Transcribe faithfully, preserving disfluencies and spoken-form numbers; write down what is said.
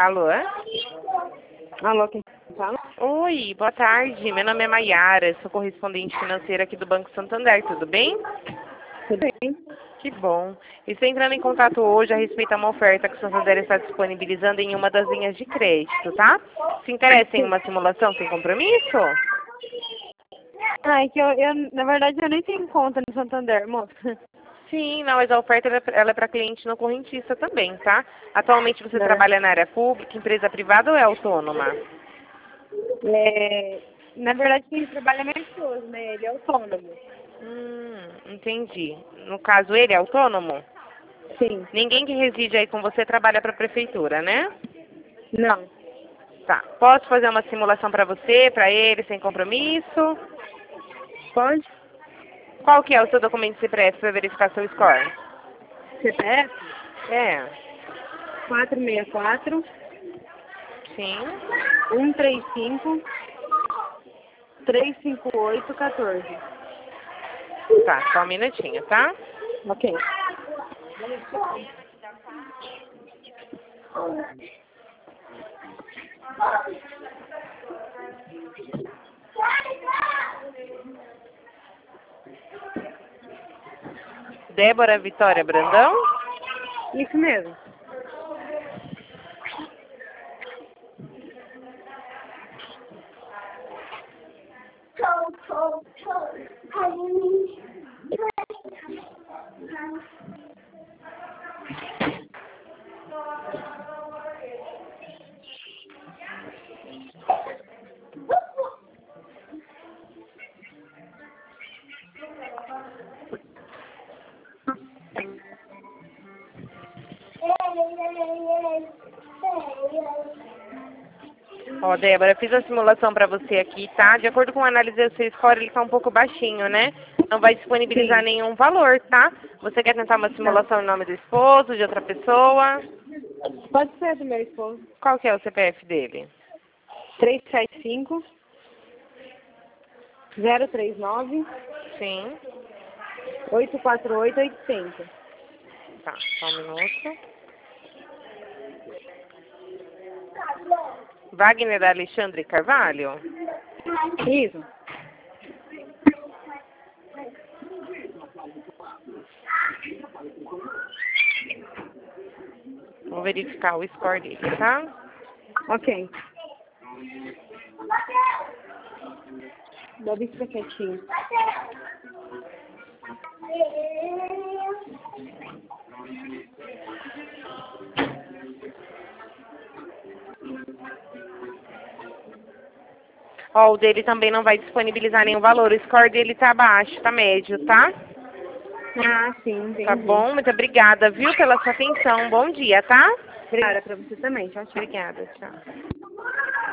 Alô? Alô, quem fala? Oi, boa tarde. Meu nome é Maiara, sou correspondente financeira aqui do Banco Santander, tudo bem? Tudo bem? Que bom. Estou entrando em contato hoje a respeito a uma oferta que o Santander está disponibilizando em uma das linhas de crédito, tá? Se interessa em uma simulação sem compromisso? Ah, é que eu, eu, na verdade, eu nem tenho conta no Santander, moça. Sim, não, mas a oferta ela é para cliente não correntista também, tá? Atualmente você Né? trabalha na área pública, empresa privada ou é autônoma? É, na verdade, quem trabalha é meu esposo, né? Ele é autônomo. Hum, entendi. No caso, ele é autônomo? Sim. Ninguém que reside aí com você trabalha para a prefeitura, né? Não. Tá. Posso fazer uma simulação para você, para ele, sem compromisso? Pode? Qual que é o seu documento de C P F para verificar seu score? C P F? É. quatro seis quatro, Sim. um três cinco, três cinco oito, um quatro. Tá, só um minutinho, tá? Ok. Débora Vitória Brandão? Isso mesmo. Ó, Débora, eu fiz a simulação para você aqui, tá? De acordo com a análise do seu score, ele tá um pouco baixinho, né? Não vai disponibilizar Sim. nenhum valor, tá? Você quer tentar uma Não. simulação em nome do esposo, de outra pessoa? Pode ser do meu esposo. Qual que é o C P F dele? três sete cinco, zero três nove, Sim. oito quatro oito, oito cinco. Tá, só um minuto. Wagner Alexandre Carvalho? Isso. Vou verificar o score dele, tá? Ok. Dá bicho quietinho. Ó, o dele também não vai disponibilizar nenhum valor. O score dele tá baixo, tá médio, tá? Ah, sim, entendi. Tá bom? Muito obrigada, viu, pela sua atenção. Bom dia, tá? Obrigada pra você também. Tchau, tchau. Obrigada, tchau.